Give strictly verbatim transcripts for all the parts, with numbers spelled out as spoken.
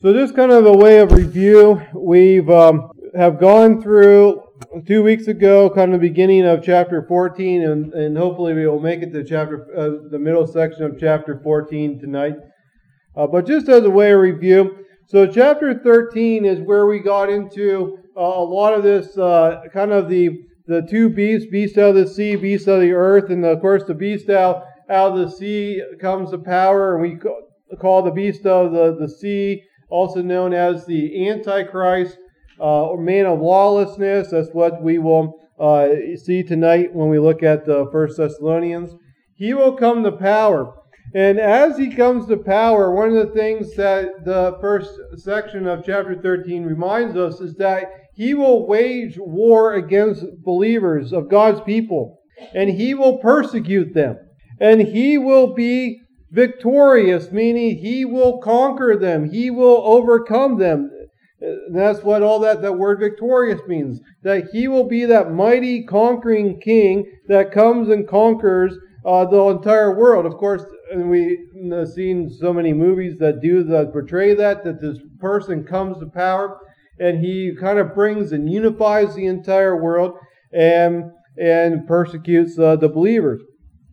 So just kind of a way of review, we've um, have gone through two weeks ago, kind of the beginning of chapter fourteen, and, and hopefully we will make it to chapter uh, the middle section of chapter fourteen tonight. Uh, but just as a way of review, so chapter thirteen is where we got into uh, a lot of this uh, kind of the the two beasts, beast out of the sea, beast out of the earth, and of course the beast out out of the sea comes to power, and we call the beast of the, the sea also known as the Antichrist, uh, or man of lawlessness. That's what we will uh, see tonight when we look at uh, First Thessalonians. He will come to power. And as he comes to power, one of the things that the first section of chapter thirteen reminds us is that he will wage war against believers of God's people. And he will persecute them. And he will be victorious, meaning he will conquer them. He will overcome them. And that's what all that, that word victorious means. That he will be that mighty conquering king that comes and conquers uh, the entire world. Of course, and we've seen so many movies that do that, portray that, that this person comes to power and he kind of brings and unifies the entire world and, and persecutes uh, the believers.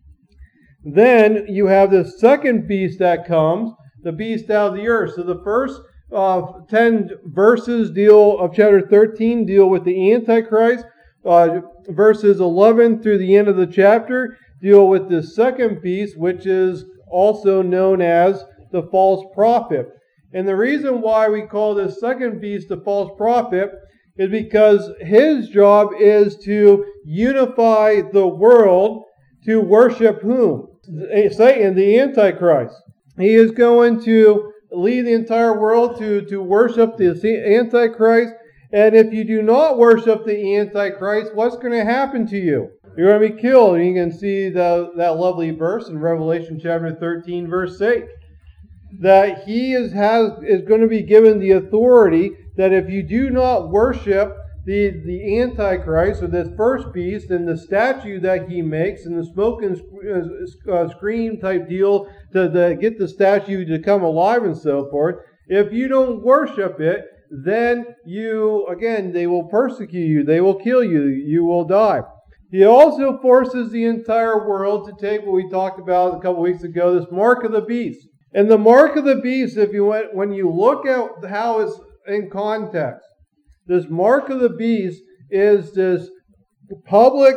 Then you have the second beast that comes, the beast out of the earth. So the first uh, ten verses deal of chapter thirteen deal with the Antichrist. Uh, verses eleven through the end of the chapter deal with the second beast, which is also known as the false prophet. And the reason why we call this second beast the false prophet is because his job is to unify the world to worship whom? Satan, the Antichrist. He is going to lead the entire world to, to worship the Antichrist. And if you do not worship the Antichrist, what's going to happen to you? You're going to be killed. And you can see the, that lovely verse in Revelation chapter thirteen, verse eight. That he is, has, is going to be given the authority that if you do not worship The, the Antichrist, or this first beast, and the statue that he makes, and the smoke and uh, scream type deal to, to get the statue to come alive and so forth, if you don't worship it, then you, again, they will persecute you, they will kill you, you will die. He also forces the entire world to take what we talked about a couple weeks ago, this mark of the beast. And the mark of the beast, if you went, when you look at how it's in context, this mark of the beast is this public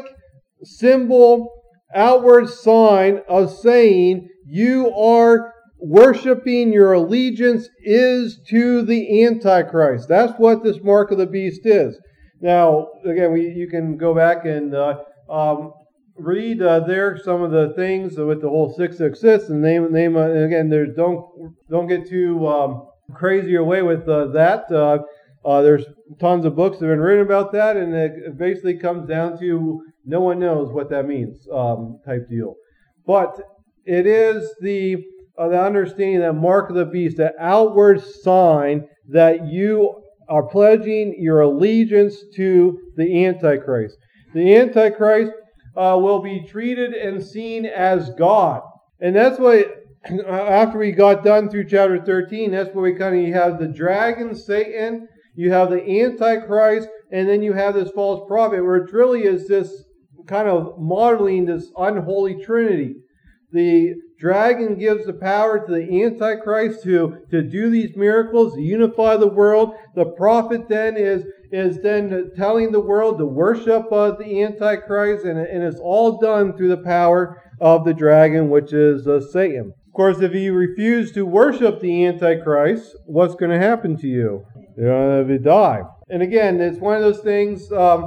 symbol, outward sign of saying you are worshiping, your allegiance is to the Antichrist. That's what this mark of the beast is. Now, again, we, you can go back and uh, um, read uh, there some of the things with the whole six six six and name name. Uh, and again, there's don't don't get too um, crazy away with uh, that. Uh, Uh, there's tons of books that have been written about that, and it basically comes down to no one knows what that means um, type deal. But it is the, uh, the understanding that mark of the beast, that outward sign that you are pledging your allegiance to the Antichrist. The Antichrist uh, will be treated and seen as God. And that's what, after we got done through chapter thirteen, that's where we kind of have the dragon, Satan. You have the Antichrist, and then you have this false prophet, where it really is this kind of modeling this unholy trinity. The dragon gives the power to the Antichrist to, to do these miracles, to unify the world. The prophet then is, is then telling the world to worship uh, the Antichrist, and, and it's all done through the power of the dragon, which is uh, Satan. Of course, if you refuse to worship the Antichrist, what's going to happen to you? You're going to die. And again, it's one of those things, um,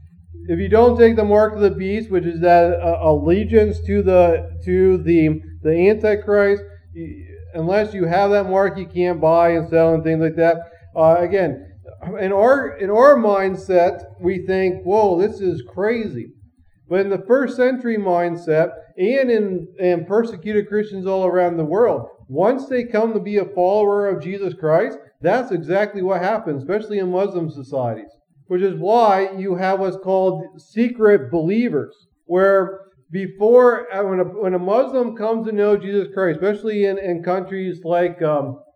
if you don't take the mark of the beast, which is that uh, allegiance to the to the, the Antichrist, unless you have that mark, you can't buy and sell and things like that. Uh, again, in our, in our mindset, we think, whoa, this is crazy. But in the first century mindset, and in and persecuted Christians all around the world, once they come to be a follower of Jesus Christ, that's exactly what happens, especially in Muslim societies. Which is why you have what's called secret believers, where before, when a, when a Muslim comes to know Jesus Christ, especially in, in countries like um,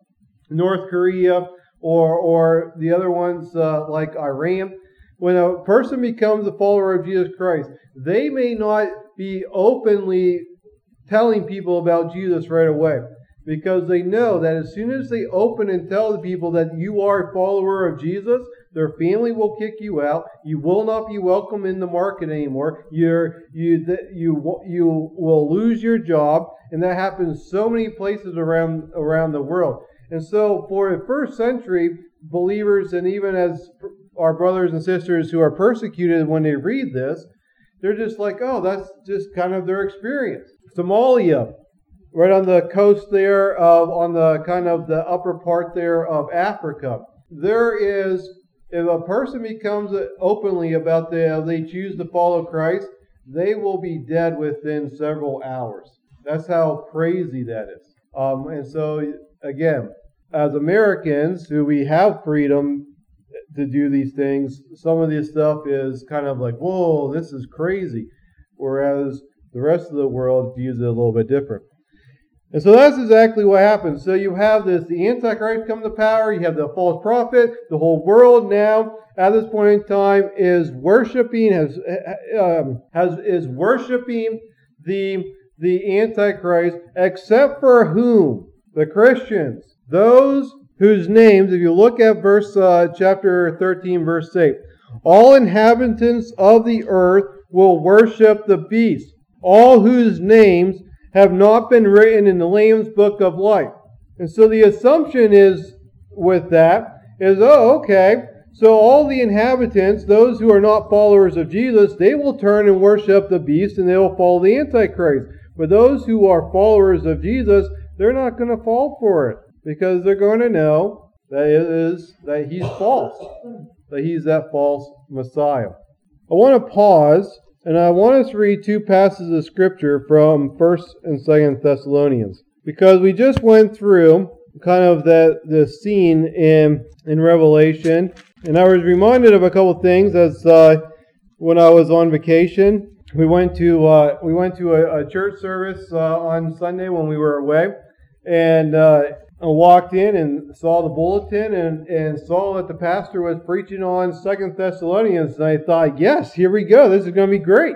North Korea, or or the other ones uh, like Iran. When a person becomes a follower of Jesus Christ, they may not be openly telling people about Jesus right away, because they know that as soon as they open and tell the people that you are a follower of Jesus, their family will kick you out. You will not be welcome in the market anymore. You're, you you you will lose your job, and that happens so many places around around the world. And so, for the first century believers, and even as our brothers and sisters who are persecuted, when they read this, they're just like, oh, that's just kind of their experience. Somalia, right on the coast there of, on the kind of the upper part there of Africa, there is, if a person becomes openly about the, they choose to follow Christ, they will be dead within several hours. That's how crazy that is. Um, and so, again, as Americans who we have freedom to do these things, some of this stuff is kind of like, whoa, this is crazy. Whereas the rest of the world views it a little bit different. And so that's exactly what happens. So you have this, the Antichrist come to power, you have the false prophet, the whole world now at this point in time is worshiping, has, um, has is worshiping the, the Antichrist, except for whom? The Christians. Those whose names, if you look at verse uh, chapter thirteen, verse eight, all inhabitants of the earth will worship the beast, all whose names have not been written in the Lamb's book of life. And so the assumption is with that is, oh, okay, so all the inhabitants, those who are not followers of Jesus, they will turn and worship the beast and they will follow the Antichrist. But those who are followers of Jesus, they're not going to fall for it, because they're going to know that it is that he's false, that he's that false Messiah. I want to pause, and I want us to read two passages of Scripture from First and Second Thessalonians, because we just went through kind of that the scene in in Revelation, and I was reminded of a couple of things as uh, when I was on vacation. We went to uh, we went to a, a church service uh, on Sunday when we were away, and uh, I walked in and saw the bulletin and, and saw that the pastor was preaching on Second Thessalonians, and I thought, yes, here we go. This is going to be great.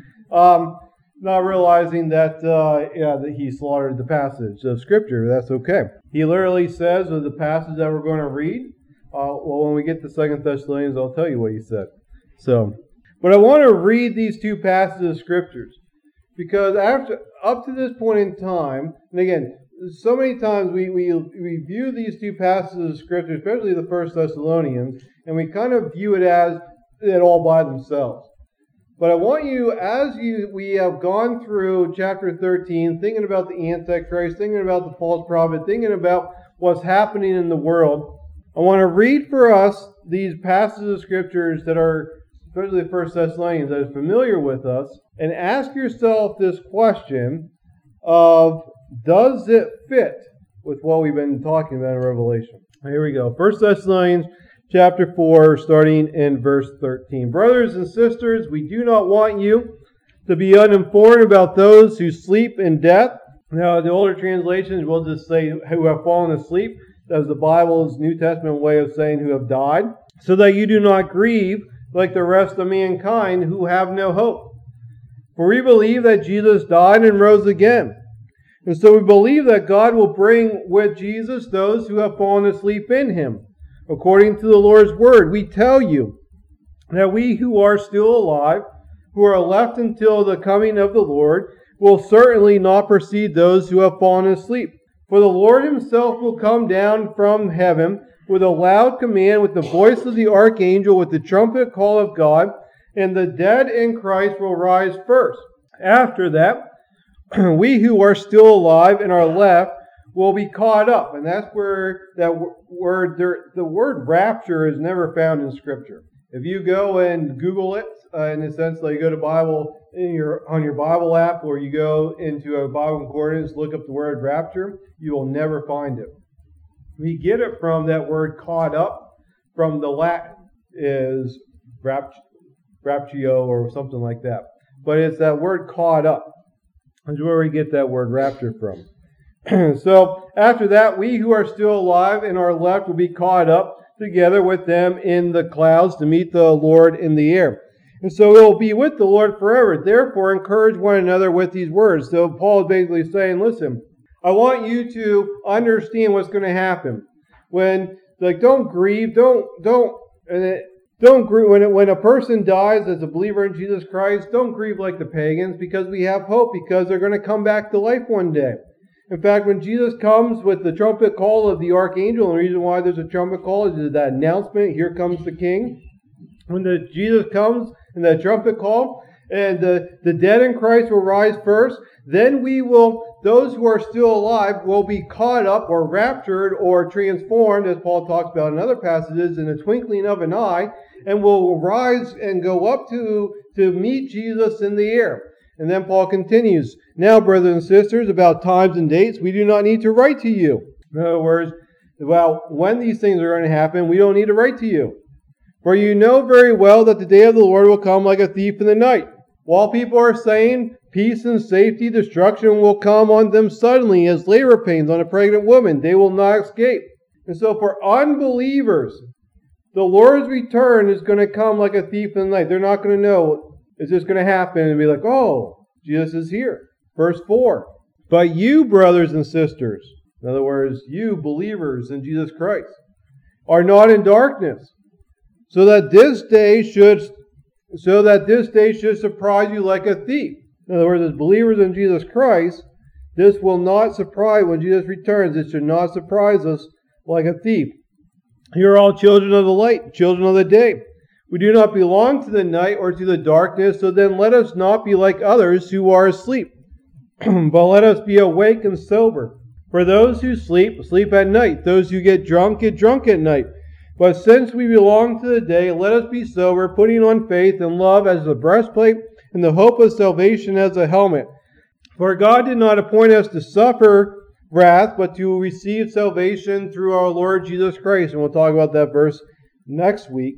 Um, not realizing that, uh, yeah, that he slaughtered the passage of Scripture. That's okay. He literally says of the passage that we're going to read, uh, well, when we get to Second Thessalonians, I'll tell you what he said. So, but I want to read these two passages of Scriptures, because after up to this point in time, and again, so many times we, we, we view these two passages of Scripture, especially the First Thessalonians, and we kind of view it as it all by themselves. But I want you, as you we have gone through chapter thirteen, thinking about the Antichrist, thinking about the false prophet, thinking about what's happening in the world, I want to read for us these passages of Scriptures that are, especially the First Thessalonians, that are familiar with us, and ask yourself this question of, does it fit with what we've been talking about in Revelation? Here we go. First Thessalonians chapter four, starting in verse thirteen. Brothers and sisters, we do not want you to be uninformed about those who sleep in death. Now, the older translations will just say who have fallen asleep, as the Bible's New Testament way of saying who have died, so that you do not grieve like the rest of mankind who have no hope. For we believe that Jesus died and rose again. And so we believe that God will bring with Jesus those who have fallen asleep in him. According to the Lord's word, we tell you that we who are still alive, who are left until the coming of the Lord, will certainly not precede those who have fallen asleep. For the Lord himself will come down from heaven with a loud command, with the voice of the archangel, with the trumpet call of God, and the dead in Christ will rise first. After that, we who are still alive and are left will be caught up. And that's where that word, the word rapture is never found in Scripture. If you go and Google it, uh, in the sense that you go to Bible in your on your Bible app, or you go into a Bible concordance, look up the word rapture, you will never find it. We get it from that word caught up, from the Latin is raptio or something like that. But it's that word caught up. That's where we get that word rapture from. So after that, we who are still alive and are left will be caught up together with them in the clouds to meet the Lord in the air. And so we will be with the Lord forever. Therefore, encourage one another with these words. So Paul is basically saying, listen, I want you to understand what's going to happen. When, like, don't grieve, don't, don't, and it, don't grieve. When, it, when a person dies as a believer in Jesus Christ, don't grieve like the pagans, because we have hope, because they're going to come back to life one day. In fact, when Jesus comes with the trumpet call of the archangel, and the reason why there's a trumpet call is that announcement, here comes the King. When the Jesus comes and the trumpet call, and the, the dead in Christ will rise first, then we will, those who are still alive will be caught up or raptured or transformed, as Paul talks about in other passages, in the twinkling of an eye, and will rise and go up to, to meet Jesus in the air. And then Paul continues, now, brothers and sisters, about times and dates, we do not need to write to you. In other words, well, when these things are going to happen, we don't need to write to you. For you know very well that the day of the Lord will come like a thief in the night. While people are saying peace and safety, destruction will come on them suddenly as labor pains on a pregnant woman. They will not escape. And so for unbelievers, the Lord's return is going to come like a thief in the night. They're not going to know. It's just going to happen and be like, oh, Jesus is here. Verse four. But you, brothers and sisters, in other words, you believers in Jesus Christ, are not in darkness, so that this day should so that this day should surprise you like a thief. In other words, as believers in Jesus Christ, this will not surprise when Jesus returns. It should not surprise us like a thief. You are all children of the light, children of the day. We do not belong to the night or to the darkness, so then let us not be like others who are asleep, but let us be awake and sober. For those who sleep, sleep at night. Those who get drunk, get drunk at night. But since we belong to the day, let us be sober, putting on faith and love as the breastplate and the hope of salvation as a helmet. For God did not appoint us to suffer wrath, but to receive salvation through our Lord Jesus Christ. And we'll talk about that verse next week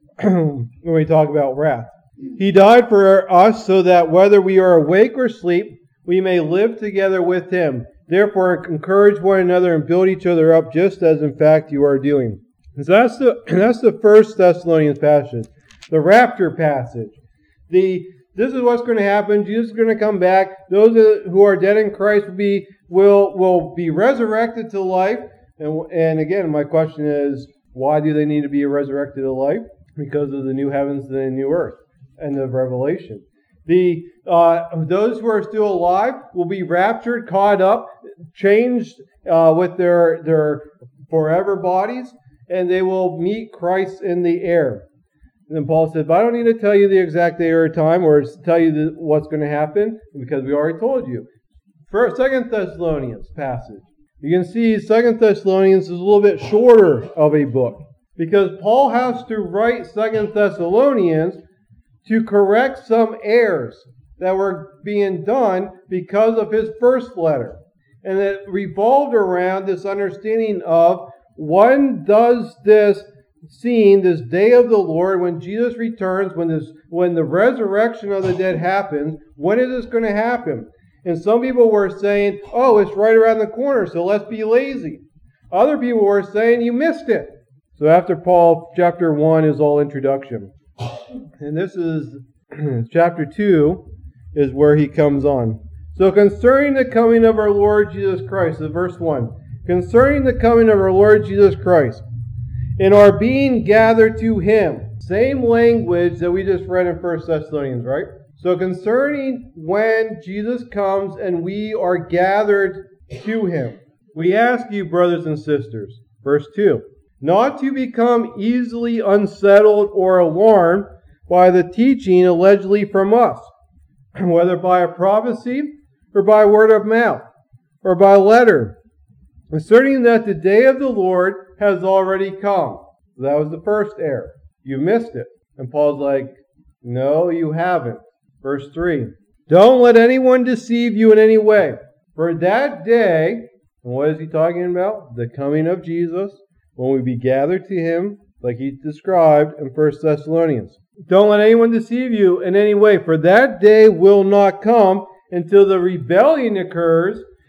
when we talk about wrath. He died for us so that whether we are awake or asleep, we may live together with Him. Therefore, encourage one another and build each other up, just as in fact you are doing. And so that's the that's the first Thessalonians passage, the rapture passage. The this is what's going to happen. Jesus is going to come back. Those who are dead in Christ will be will will be resurrected to life. And and again, my question is, why do they need to be resurrected to life? Because of the new heavens and the new earth and the Revelation. The uh, those who are still alive will be raptured, caught up, changed uh, with their their forever bodies, and they will meet Christ in the air. And then Paul said, but I don't need to tell you the exact day or time or tell you the, what's going to happen, because we already told you. First, Second Thessalonians passage. You can see Second Thessalonians is a little bit shorter of a book, because Paul has to write Second Thessalonians to correct some errors that were being done because of his first letter. And it revolved around this understanding of, when does this scene, this day of the Lord, when Jesus returns, when this, when the resurrection of the dead happens, when is this going to happen? And some people were saying, oh, it's right around the corner, so let's be lazy. Other people were saying, you missed it. So after Paul, chapter one is all introduction. And this is, chapter two is where he comes on. So concerning the coming of our Lord Jesus Christ, this is verse one. Concerning the coming of our Lord Jesus Christ, and our being gathered to Him. Same language that we just read in First Thessalonians, right? So concerning when Jesus comes and we are gathered to Him, we ask you, brothers and sisters, verse two, not to become easily unsettled or alarmed by the teaching allegedly from us, whether by a prophecy or by word of mouth or by letter, asserting that the day of the Lord has already come. That was the first error. You missed it. And Paul's like, no, you haven't. Verse three, don't let anyone deceive you in any way. For that day, and what is he talking about? The coming of Jesus, when we be gathered to Him, like he described in First Thessalonians. Don't let anyone deceive you in any way, for that day will not come until the rebellion occurs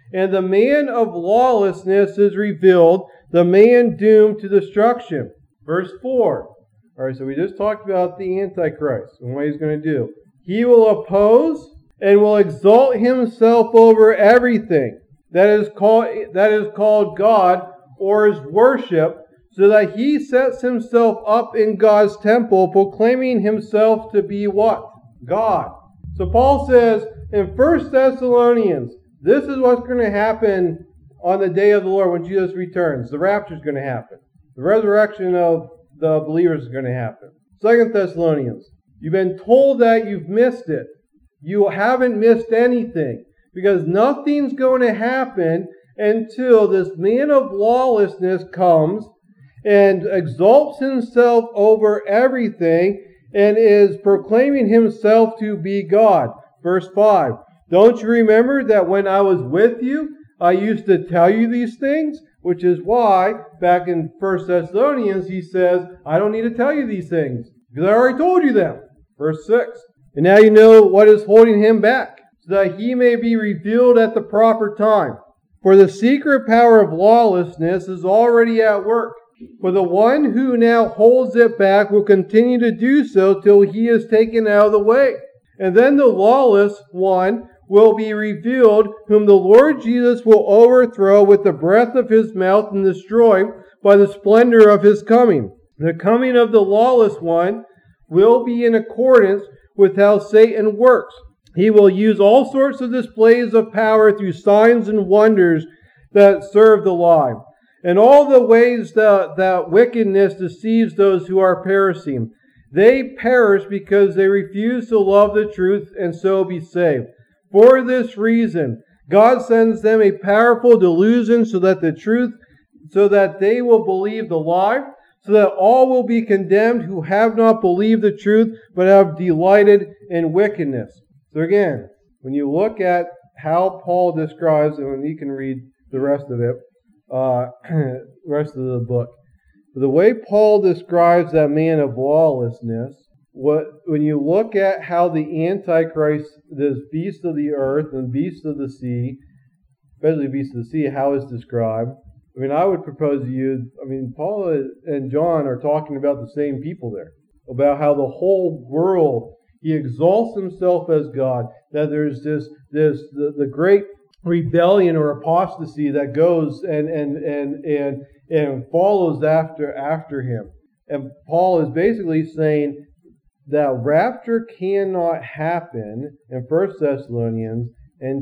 and the man of lawlessness is revealed, the man doomed to destruction. Verse four. All right, so we just talked about the Antichrist and what he's going to do. He will oppose and will exalt himself over everything that is called that is called God or is worship, so that he sets himself up in God's temple, proclaiming himself to be what? God. So Paul says in First Thessalonians, this is what's going to happen on the day of the Lord when Jesus returns. The rapture is going to happen. The resurrection of the believers is going to happen. Second Thessalonians, you've been told that you've missed it. You haven't missed anything, because nothing's going to happen until this man of lawlessness comes and exalts himself over everything and is proclaiming himself to be God. Verse five, don't you remember that when I was with you, I used to tell you these things? Which is why, back in First Thessalonians, he says, I don't need to tell you these things, because I already told you them. Verse six, and now you know what is holding him back, so that he may be revealed at the proper time. For the secret power of lawlessness is already at work. For the one who now holds it back will continue to do so till he is taken out of the way. And then the lawless one will be revealed, whom the Lord Jesus will overthrow with the breath of his mouth and destroy by the splendor of his coming. The coming of the lawless one will be in accordance with how Satan works. He will use all sorts of displays of power through signs and wonders that serve the lie, and all the ways that, that wickedness deceives those who are perishing. They perish because they refuse to love the truth and so be saved. For this reason, God sends them a powerful delusion so that the truth, so that they will believe the lie, so that all will be condemned who have not believed the truth, but have delighted in wickedness. So again, when you look at how Paul describes, and when you can read the rest of it, uh, rest of the book, the way Paul describes that man of lawlessness, what when you look at how the Antichrist, this beast of the earth and beast of the sea, especially beast of the sea, how it's described. I mean, I would propose to you, I mean, Paul and John are talking about the same people there, about how the whole world, he exalts himself as God, that there's this, this the, the great rebellion or apostasy that goes and and and and and follows after after him. And Paul is basically saying that rapture cannot happen in First Thessalonians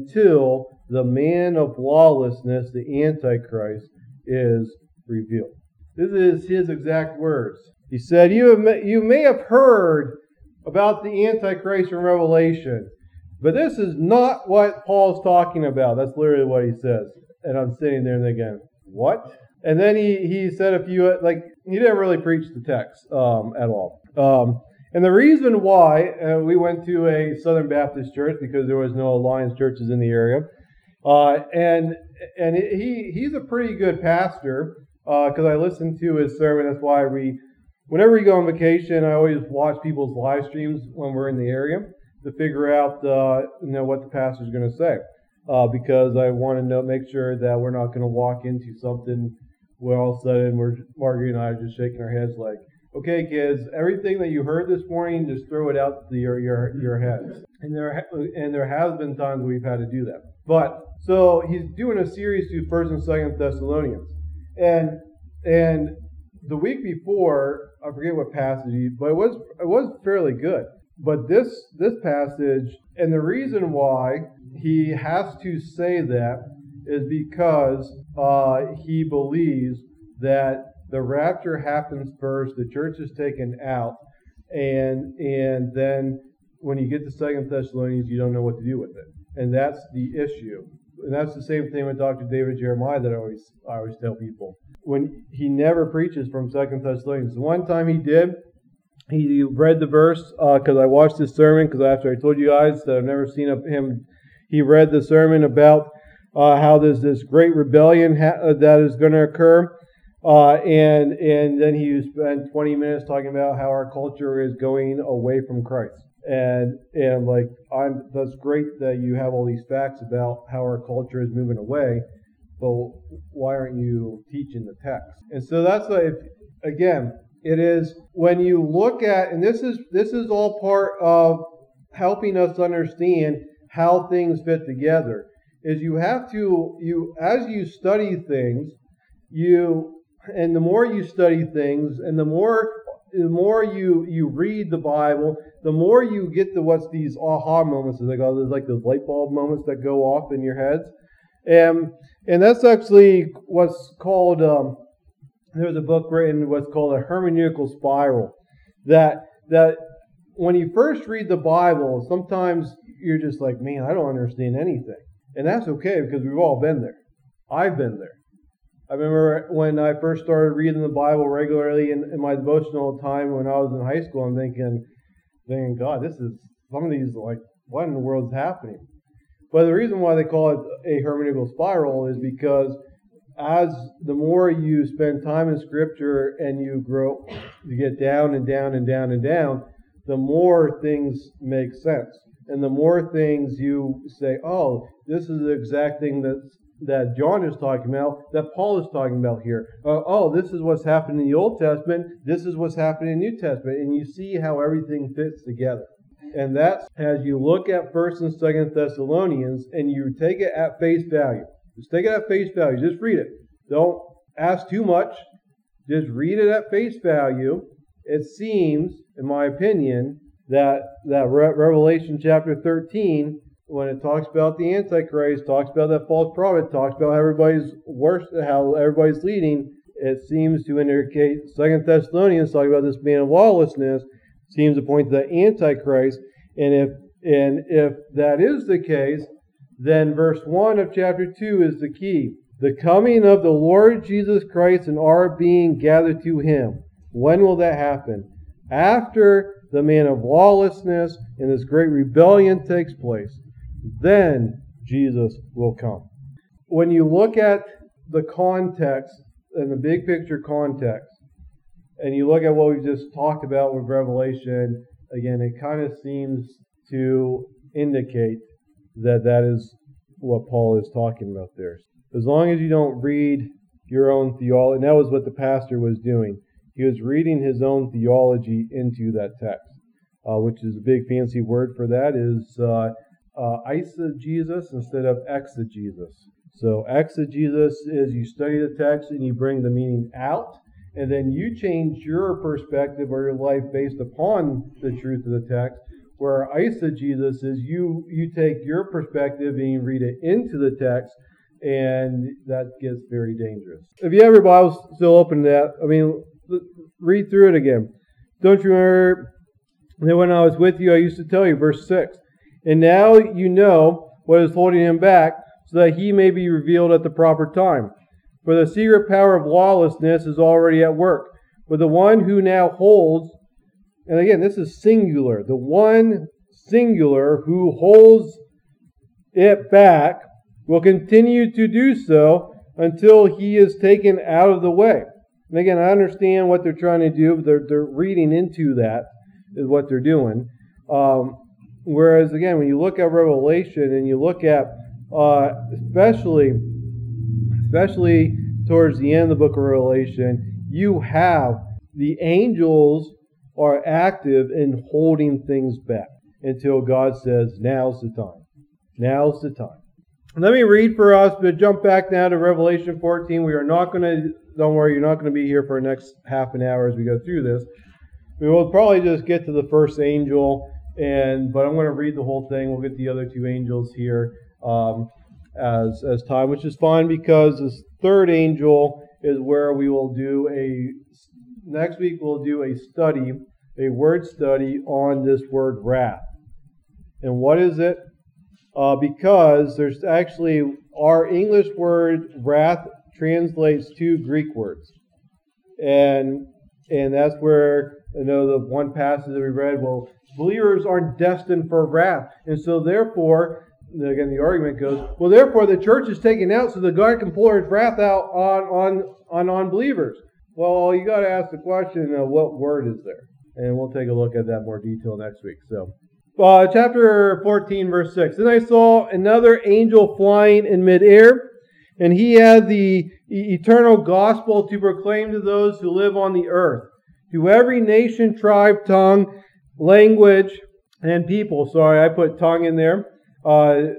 until the man of lawlessness, the Antichrist, is revealed. This is his exact words. He said, you, have, you may have heard about the Antichrist in Revelation, but this is not what Paul's talking about. That's literally what he says. And I'm sitting there and thinking, what? And then he, he said a few, like, he didn't really preach the text um, at all. Um, and the reason why, uh, we went to a Southern Baptist church because there was no Alliance churches in the area. Uh, and and he he's a pretty good pastor because uh, I listened to his sermon. That's why we, whenever we go on vacation, I always watch people's live streams when we're in the area to figure out uh, you know what the pastor's going to say, uh, because I want to know, make sure that we're not going to walk into something where all of a sudden we're Margaret and I are just shaking our heads like, okay, kids, everything that you heard this morning, just throw it out to your your your heads. And there and there has been times we've had to do that. But so he's doing a series through First and Second Thessalonians, and and the week before, I forget what passage, he, but it was it was fairly good. But this this passage, and the reason why he has to say that is because uh, he believes that the rapture happens first, the church is taken out, and and then when you get to Second Thessalonians, you don't know what to do with it. And that's the issue. And that's the same thing with Doctor David Jeremiah that I always I always tell people. When he never preaches from Second Thessalonians. The one time he did, he read the verse, because uh, I watched this sermon, because after I told you guys that I've never seen him, he read the sermon about uh, how there's this great rebellion ha- that is going to occur. Uh, and and then he spent twenty minutes talking about how our culture is going away from Christ. And and like I'm that's great that you have all these facts about how our culture is moving away, but why aren't you teaching the text? And so that's like, again, it is when you look at, and this is this is all part of helping us understand how things fit together, is you have to, you as you study things, you, and the more you study things, and the more the more you, you read the Bible, the more you get to what's these aha moments, as they call it, like those light bulb moments that go off in your heads. And, and that's actually what's called, um, there's a book written what's called a hermeneutical spiral. That, that when you first read the Bible, sometimes you're just like, man, I don't understand anything. And that's okay, because we've all been there. I've been there. I remember when I first started reading the Bible regularly in, in my devotional time when I was in high school, I'm thinking, thinking, God, this is, some of these, like, what in the world is happening? But the reason why they call it a hermeneutical spiral is because as the more you spend time in Scripture and you grow, you get down and down and down and down, the more things make sense. And the more things you say, oh, this is the exact thing that's that John is talking about, that Paul is talking about here. Uh, oh, this is what's happened in the Old Testament, this is what's happened in the New Testament, and you see how everything fits together. And that's as you look at First and Second Thessalonians, and you take it at face value. Just take it at face value, just read it. Don't ask too much, just read it at face value. It seems, in my opinion, that, that Re- Revelation chapter thirteen, when it talks about the Antichrist, talks about that false prophet, talks about how everybody's worse, how everybody's leading, it seems to indicate Second Thessalonians talking about this man of lawlessness, seems to point to the Antichrist. And if and if that is the case, then verse one of chapter two is the key. The coming of the Lord Jesus Christ and our being gathered to him. When will that happen? After the man of lawlessness and this great rebellion takes place. Then Jesus will come. When you look at the context and the big picture context, and you look at what we just talked about with Revelation, again, it kind of seems to indicate that that is what Paul is talking about there. As long as you don't read your own theology, and that was what the pastor was doing. He was reading his own theology into that text, uh, which is a big fancy word for that is uh, uh, eisegesis instead of exegesis. So exegesis is you study the text and you bring the meaning out, and then you change your perspective or your life based upon the truth of the text, where eisegesis is you, you take your perspective and you read it into the text, and that gets very dangerous. If you have your Bibles still open to that, I mean, read through it again. Don't you remember that when I was with you, I used to tell you, verse six, and now you know what is holding him back, so that he may be revealed at the proper time. For the secret power of lawlessness is already at work. But the one who now holds, and again, this is singular, the one singular who holds it back will continue to do so until he is taken out of the way. And again, I understand what they're trying to do, but they're, they're reading into that is what they're doing. Um, whereas, again, when you look at Revelation and you look at, uh, especially, especially towards the end of the book of Revelation, you have the angels are active in holding things back until God says, now's the time. Now's the time. Let me read for us, but jump back now to Revelation fourteen. We are not going to, don't worry, you're not going to be here for the next half an hour as we go through this. We will probably just get to the first angel, and but I'm going to read the whole thing. We'll get the other two angels here um, as, as time, which is fine because this third angel is where we will do a, next week we'll do a study, a word study on this word wrath. And what is it? Uh, because there's actually, our English word wrath translates two Greek words. And and that's where, you know, the one passage that we read, well, believers aren't destined for wrath. And so therefore, again, the argument goes, well, therefore the church is taken out so that God can pour his wrath out on, on, on unbelievers. Well, you got to ask the question, uh, what word is there? And we'll take a look at that in more detail next week. So Uh, chapter fourteen, verse six. Then I saw another angel flying in midair, and he had the eternal gospel to proclaim to those who live on the earth, to every nation, tribe, tongue, language, and people. Sorry, I put tongue in there. Uh,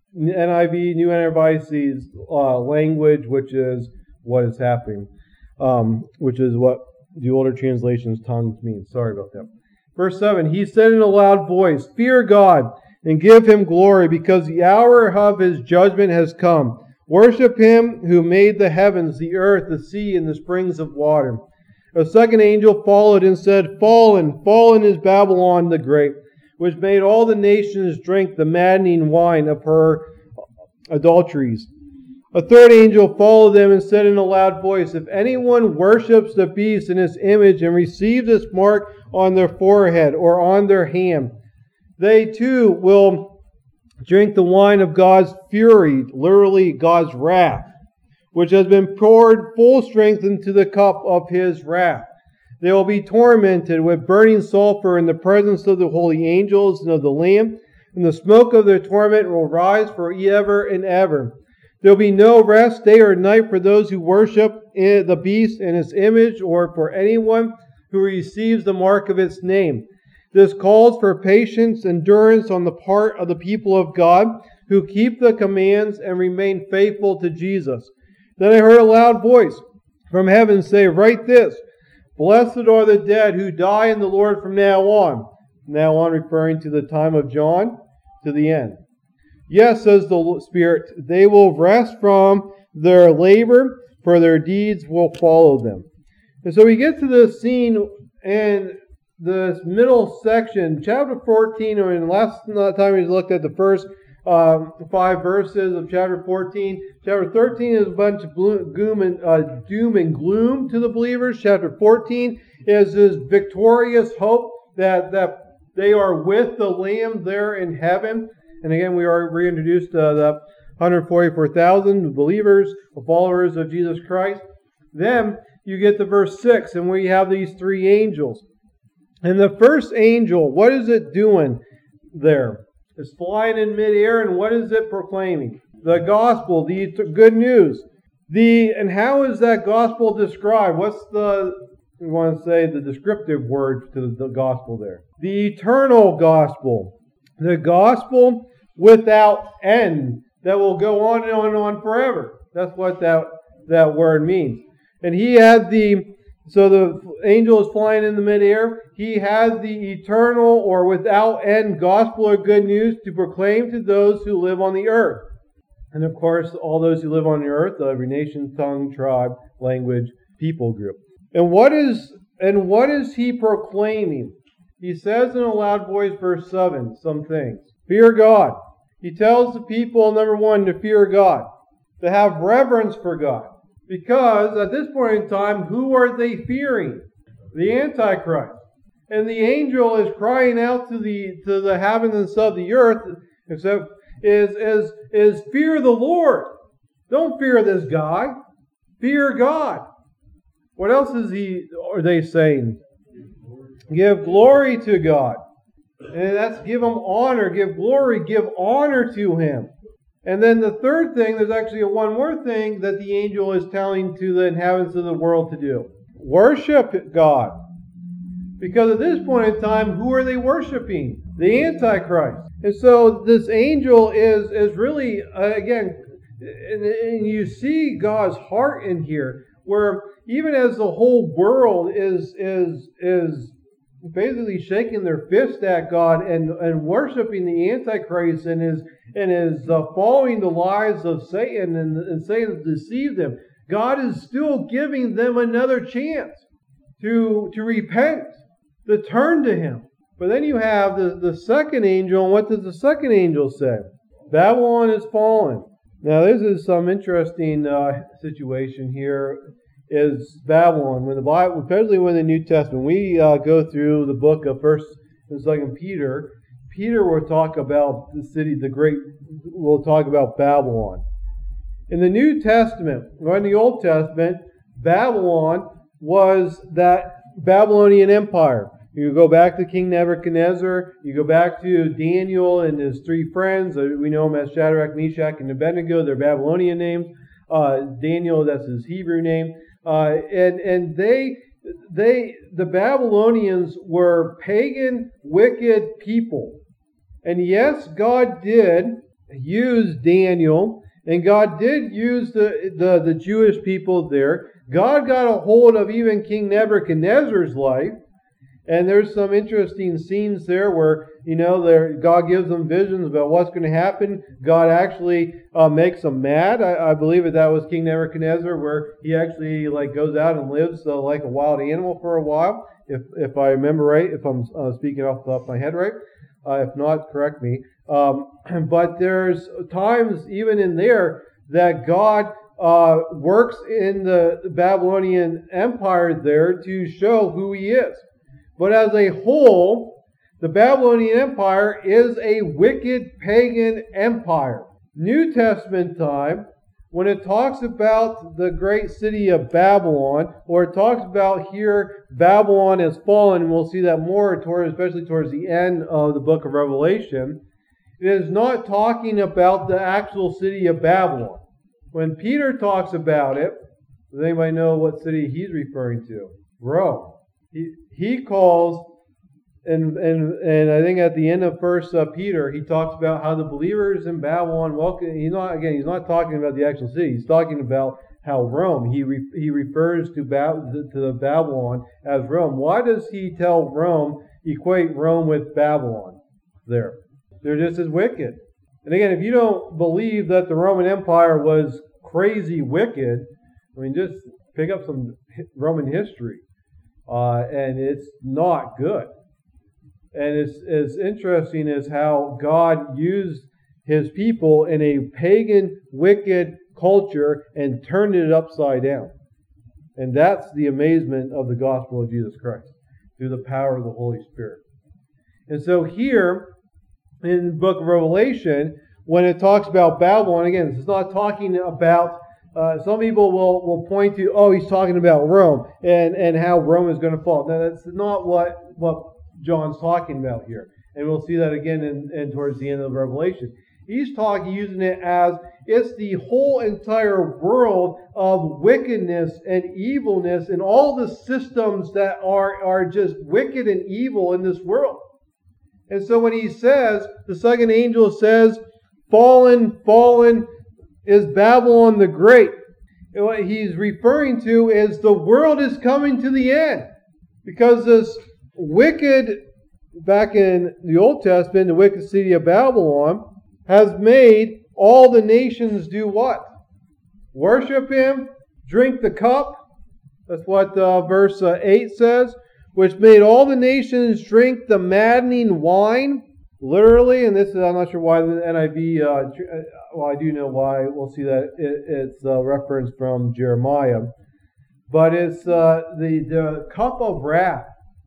N I V, New Enterprise, sees uh, language, which is what is happening, um, which is what the older translations tongues mean. Sorry about that. Verse seven, he said in a loud voice, "Fear God and give him glory, because the hour of his judgment has come. Worship him who made the heavens, the earth, the sea, and the springs of water." A second angel followed and said, "Fallen, fallen is Babylon the Great, which made all the nations drink the maddening wine of her adulteries." A third angel followed them and said in a loud voice, "If anyone worships the beast in its image and receives its mark on their forehead or on their hand, they too will drink the wine of God's fury," literally God's wrath, "which has been poured full strength into the cup of his wrath. They will be tormented with burning sulfur in the presence of the holy angels and of the Lamb, and the smoke of their torment will rise forever and ever. There will be no rest day or night for those who worship the beast and its image, or for anyone who receives the mark of its name. This calls for patience, endurance on the part of the people of God, who keep the commands and remain faithful to Jesus." Then I heard a loud voice from heaven say, "Write this: Blessed are the dead who die in the Lord from now on." Now on, referring to the time of John to the end. "Yes," says the Spirit, "they will rest from their labor, for their deeds will follow them." And so we get to this scene in this middle section, chapter fourteen, I mean, last time we looked at the first um, five verses of chapter fourteen. Chapter thirteen is a bunch of gloom and, uh, doom and gloom to the believers. Chapter fourteen is this victorious hope that, that they are with the Lamb there in heaven. And again, we are reintroduced to the one hundred forty-four thousand believers, followers of Jesus Christ. Then you get to verse six, and we have these three angels. And the first angel, what is it doing there? It's flying in midair, and what is it proclaiming? The gospel, the good news. The and how is that gospel described? What's the, we want to say, the descriptive word to the gospel there? The eternal gospel. The gospel without end that will go on and on and on forever. That's what that, that word means. And he had the, so the angel is flying in the midair. He had the eternal or without end gospel or good news to proclaim to those who live on the earth. And of course, all those who live on the earth, every nation, tongue, tribe, language, people group. And what is, and what is he proclaiming? He says in a loud voice, verse seven, some things. Fear God. He tells the people, number one, to fear God, to have reverence for God. Because at this point in time, who are they fearing? The Antichrist. And the angel is crying out to the to the inhabitants of the earth, except is is is fear the Lord. Don't fear this guy. Fear God. What else is he are they saying? Give glory to God. And that's give him honor, give glory, give honor to him. And then the third thing, there's actually one more thing that the angel is telling to the inhabitants of the world to do. Worship God. Because at this point in time, who are they worshiping? The Antichrist. And so this angel is, is really, uh, again, and, and you see God's heart in here, where even as the whole world is is is basically shaking their fist at God and, and worshiping the Antichrist and is and is uh, following the lies of Satan and, and Satan has deceived them, God is still giving them another chance to to repent, to turn to Him. But then you have the, the second angel, and what does the second angel say? Babylon is fallen. Now this is some interesting uh, situation here. Is Babylon, when the Bible, especially when the New Testament, we uh, go through the book of First and Second Peter. Peter will talk about the city, the great. Will talk about Babylon. In the New Testament, or in the Old Testament, Babylon was that Babylonian Empire. You go back to King Nebuchadnezzar. You go back to Daniel and his three friends. We know them as Shadrach, Meshach, and Abednego. They're Babylonian names. Uh, Daniel, that's his Hebrew name. Uh, and and they they the Babylonians were pagan, wicked people. And yes, God did use Daniel, and God did use the, the, the Jewish people there. God got a hold of even King Nebuchadnezzar's life. And there's some interesting scenes there where, you know, there God gives them visions about what's going to happen. God actually uh, makes them mad. I, I believe that that was King Nebuchadnezzar, where he actually like goes out and lives uh, like a wild animal for a while, if if I remember right, if I'm uh, speaking off the top of my head right. Uh, if not, correct me. Um, but there's times even in there that God uh, works in the Babylonian Empire there to show who He is. But as a whole, the Babylonian Empire is a wicked pagan empire. New Testament time, when it talks about the great city of Babylon, or it talks about here Babylon has fallen, and we'll see that more, toward, especially towards the end of the book of Revelation, it is not talking about the actual city of Babylon. When Peter talks about it, does anybody know what city he's referring to? Rome. He, he calls, and, and and I think at the end of First uh, Peter, he talks about how the believers in Babylon welcome. He's not again. He's not talking about the actual city. He's talking about how Rome. He re, he refers to Bab, to the Babylon as Rome. Why does he tell Rome equate Rome with Babylon? There, they're just as wicked. And again, if you don't believe that the Roman Empire was crazy wicked, I mean, just pick up some Roman history. Uh, and it's not good. And it's as interesting as how God used His people in a pagan, wicked culture and turned it upside down. And that's the amazement of the gospel of Jesus Christ, through the power of the Holy Spirit. And so here, in the book of Revelation, when it talks about Babylon, again, this is not talking about Uh, some people will, will point to, oh, he's talking about Rome and, and how Rome is going to fall. Now, that's not what, what John's talking about here. And we'll see that again in, in towards the end of Revelation. He's talking, using it as it's the whole entire world of wickedness and evilness and all the systems that are, are just wicked and evil in this world. And so when he says, the second angel says, fallen, fallen, is Babylon the Great. And what he's referring to is the world is coming to the end. Because this wicked, back in the Old Testament, the wicked city of Babylon, has made all the nations do what? Worship him, drink the cup. That's what uh, verse uh, eight says. Which made all the nations drink the maddening wine. Literally, and this is, I'm not sure why the N I V, uh, well, I do know why. We'll see that it, it's a reference from Jeremiah. But it's uh, the, the cup of wrath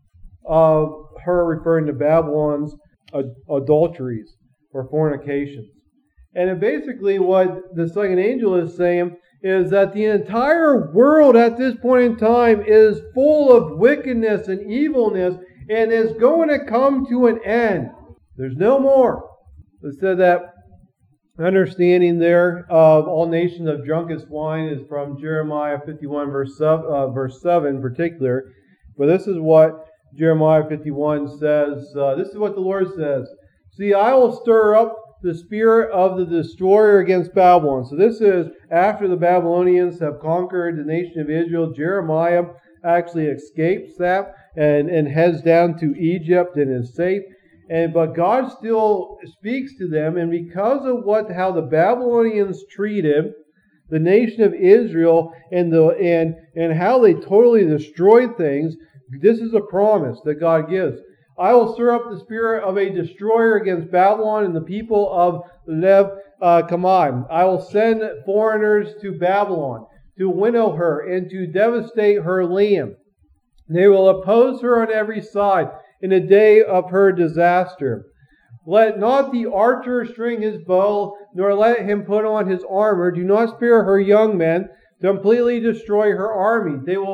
of her referring to Babylon's ad- adulteries or fornications. And it basically what the second angel is saying is that the entire world at this point in time is full of wickedness and evilness and is going to come to an end. There's no more. It said that understanding there of all nations of drunk as wine is from Jeremiah fifty-one verse seven, uh, verse seven in particular. But this is what Jeremiah fifty-one says. Uh, this is what the Lord says. See, I will stir up the spirit of the destroyer against Babylon. So this is after the Babylonians have conquered the nation of Israel. Jeremiah actually escapes that and, and heads down to Egypt and is safe. And but God still speaks to them, and because of what how the Babylonians treated the nation of Israel and the and and how they totally destroyed things, this is a promise that God gives. I will stir up the spirit of a destroyer against Babylon and the people of Lev uh, Kamai. I will send foreigners to Babylon to winnow her and to devastate her land. They will oppose her on every side in the day of her disaster. Let not the archer string his bow, nor let him put on his armor. Do not spare her young men to completely destroy her army. They will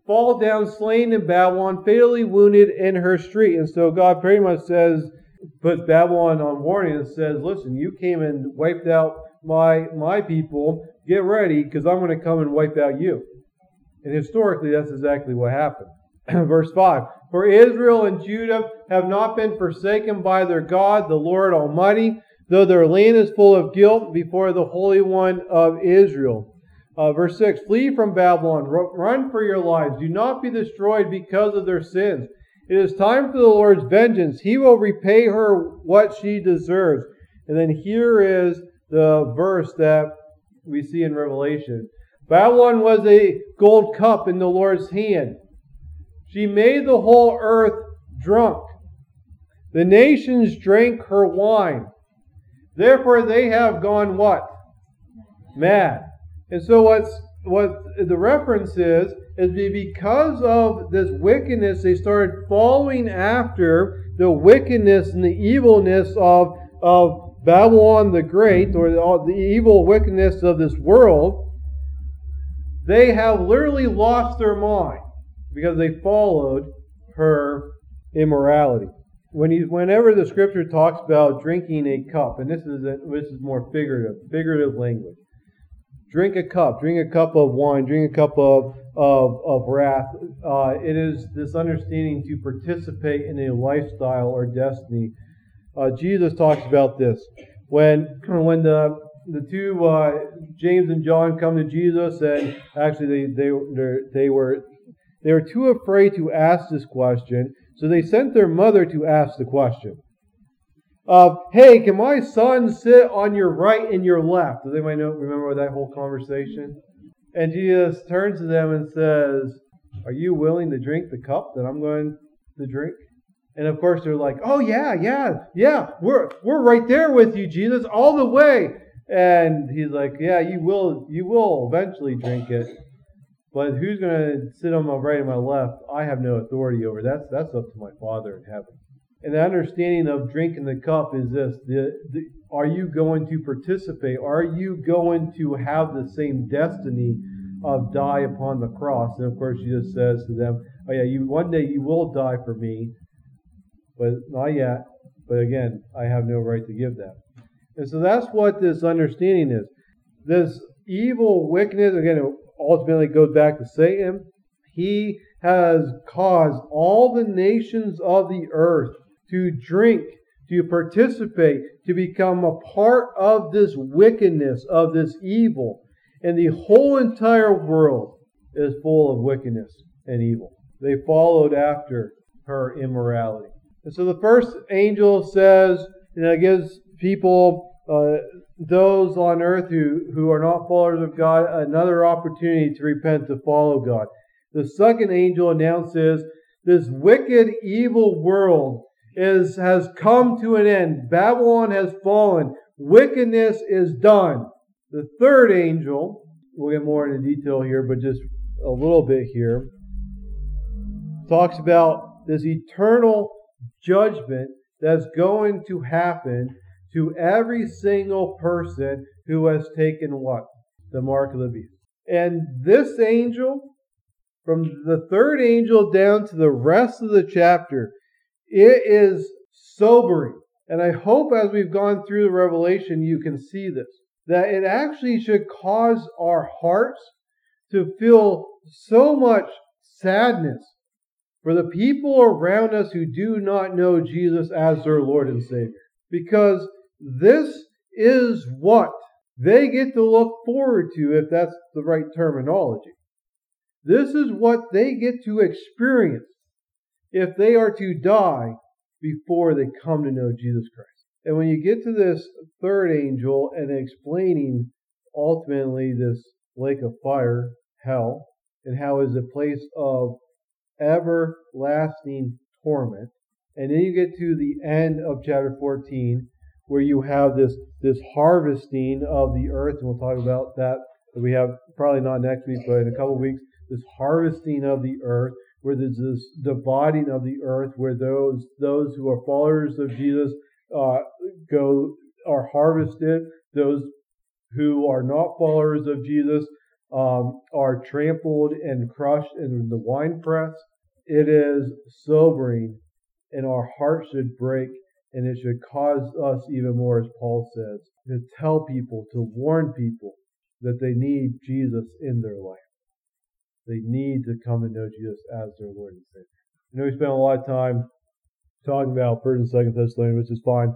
fall down slain in Babylon, fatally wounded in her street. And so God pretty much says, puts Babylon on warning and says, listen, you came and wiped out my my people. Get ready, because I'm going to come and wipe out you. And historically, that's exactly what happened. Verse five, for Israel and Judah have not been forsaken by their God, the Lord Almighty, though their land is full of guilt before the Holy One of Israel. Uh, verse six, flee from Babylon, run for your lives. Do not be destroyed because of their sins. It is time for the Lord's vengeance. He will repay her what she deserves. And then here is the verse that we see in Revelation. Babylon was a gold cup in the Lord's hand. She made the whole earth drunk. The nations drank her wine. Therefore they have gone what? Mad. And so what's what the reference is, is because of this wickedness, they started following after the wickedness and the evilness of, of Babylon the Great, or the, the evil wickedness of this world. They have literally lost their mind because they followed her immorality. When you, whenever the scripture talks about drinking a cup, and this is a, this is more figurative, figurative language. Drink a cup, drink a cup of wine, drink a cup of of, of wrath. Uh, it is this understanding to participate in a lifestyle or destiny. Uh, Jesus talks about this when when the the two uh, James and John come to Jesus, and actually they they they were they were too afraid to ask this question, so they sent their mother to ask the question. Uh, hey, can my son sit on your right and your left? Does anybody know, remember that whole conversation? And Jesus turns to them and says, are you willing to drink the cup that I'm going to drink? And of course they're like, oh yeah, yeah, yeah, we're we're right there with you, Jesus, all the way. And he's like, yeah, you will you will eventually drink it. But who's going to sit on my right and my left? I have no authority over. That's that's up to my Father in heaven. And the understanding of drinking the cup is this. The, the, are you going to participate? Are you going to have the same destiny of die upon the cross? And of course, Jesus says to them, oh yeah, you one day you will die for me, but not yet. But again, I have no right to give that. And so that's what this understanding is. This evil wickedness, again, it ultimately goes back to Satan. He has caused all the nations of the earth to drink, to participate, to become a part of this wickedness, of this evil. And the whole entire world is full of wickedness and evil. They followed after her immorality. And so the first angel says, you know, it gives people, uh, those on earth who, who are not followers of God, another opportunity to repent, to follow God. The second angel announces this wicked, evil world is has come to an end. Babylon has fallen. Wickedness is done. The third angel, we'll get more into detail here, but just a little bit here, talks about this eternal judgment that's going to happen to every single person who has taken what? The mark of the beast. And this angel, from the third angel down to the rest of the chapter, it is sobering. And I hope as we've gone through the Revelation, you can see this. That it actually should cause our hearts to feel so much sadness for the people around us who do not know Jesus as their Lord and Savior. Because this is what they get to look forward to, if that's the right terminology. This is what they get to experience if they are to die before they come to know Jesus Christ. And when you get to this third angel and explaining ultimately this lake of fire, hell, and how is a place of everlasting torment, and then you get to the end of chapter fourteen, where you have this, this harvesting of the earth, and we'll talk about that, that we have probably not next week, but in a couple of weeks, this harvesting of the earth, where there's this dividing of the earth, where those those who are followers of Jesus uh, go are harvested. Those who are not followers of Jesus um, are trampled and crushed in the winepress. It is sobering, and our hearts should break, and it should cause us even more, as Paul says, to tell people, to warn people that they need Jesus in their life. They need to come to know Jesus as their Lord and Savior. I know we spent a lot of time talking about First and Second Thessalonians, which is fine.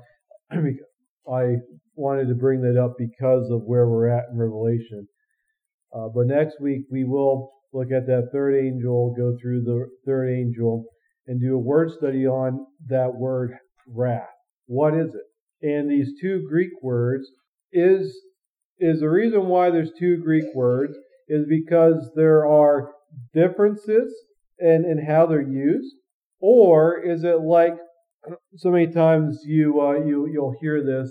I wanted to bring that up because of where we're at in Revelation. Uh, but next week we will look at that third angel, go through the third angel, and do a word study on that word wrath. What is it? And these two Greek words is is the reason why there's two Greek words is because there are differences in, in how they're used, or is it like so many times you uh, you you'll hear this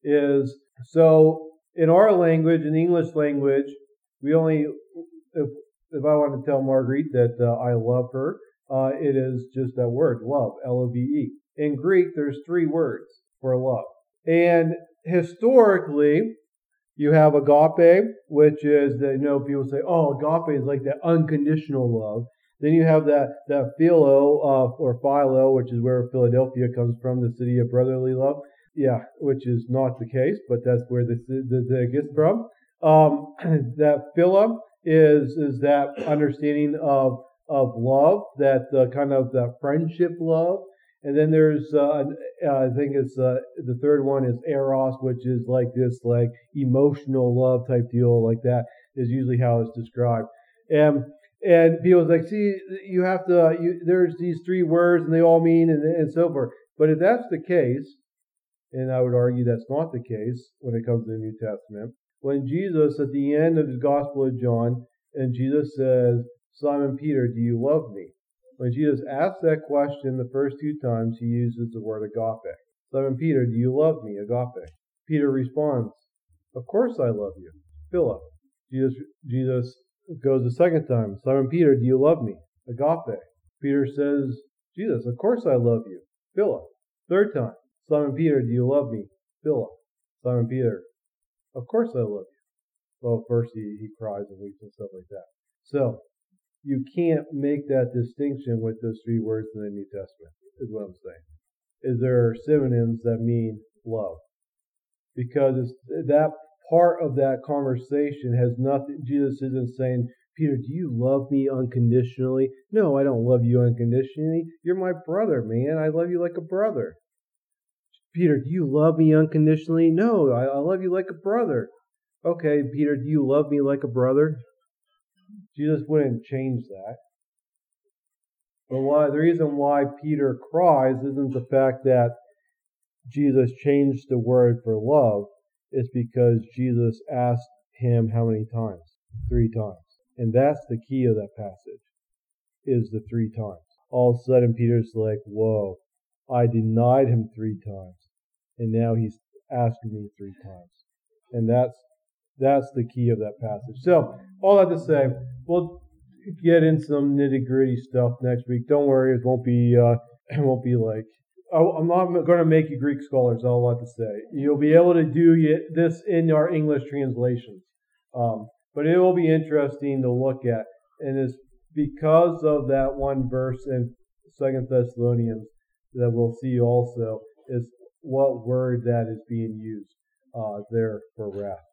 is so in our language, in the English language, we only if if I want to tell Marguerite that uh, I love her, uh, it is just that word, love, L O V E. In Greek, there's three words for love, and historically, you have agape, which is that, you know, people say, oh, agape is like that unconditional love. Then you have that, that philo, uh, or philo, which is where Philadelphia comes from, the city of brotherly love. Yeah, which is not the case, but that's where the, the, the gets from. Um, that philo is, is that understanding of, of love, that uh, kind of that friendship love. And then there's, uh, uh, I think it's, uh, the third one is eros, which is like this, like emotional love type deal, like that is usually how it's described. And, and people like, see, you have to, you, there's these three words and they all mean and, and so forth. But if that's the case, and I would argue that's not the case when it comes to the New Testament, when Jesus, at the end of the Gospel of John, and Jesus says, Simon Peter, do you love me? When Jesus asks that question the first two times, he uses the word agape. Simon Peter, do you love me? Agape. Peter responds, of course I love you. Philip. Jesus, Jesus goes the second time. Simon Peter, do you love me? Agape. Peter says, Jesus, of course I love you. Philip. Third time. Simon Peter, do you love me? Philip. Simon Peter, of course I love you. Well, first he, he cries and weeps and stuff like that. So, you can't make that distinction with those three words in the New Testament, is what I'm saying. Is there are synonyms that mean love? Because it's, that part of that conversation has nothing, Jesus isn't saying, Peter, do you love me unconditionally? No, I don't love you unconditionally. You're my brother, man. I love you like a brother. Peter, do you love me unconditionally? No, I, I love you like a brother. Okay, Peter, do you love me like a brother? Jesus wouldn't change that. But why, the reason why Peter cries isn't the fact that Jesus changed the word for love. It's because Jesus asked him how many times? Three times. And that's the key of that passage, is the three times. All of a sudden Peter's like, whoa, I denied him three times. And now he's asking me three times. And that's That's the key of that passage. So, all that to say, we'll get in some nitty gritty stuff next week. Don't worry, it won't be uh, it won't be like I'm not going to make you Greek scholars. All I have to say, you'll be able to do this in our English translations, um, but it will be interesting to look at, and it's because of that one verse in Second Thessalonians that we'll see also is what word that is being used uh, there for wrath.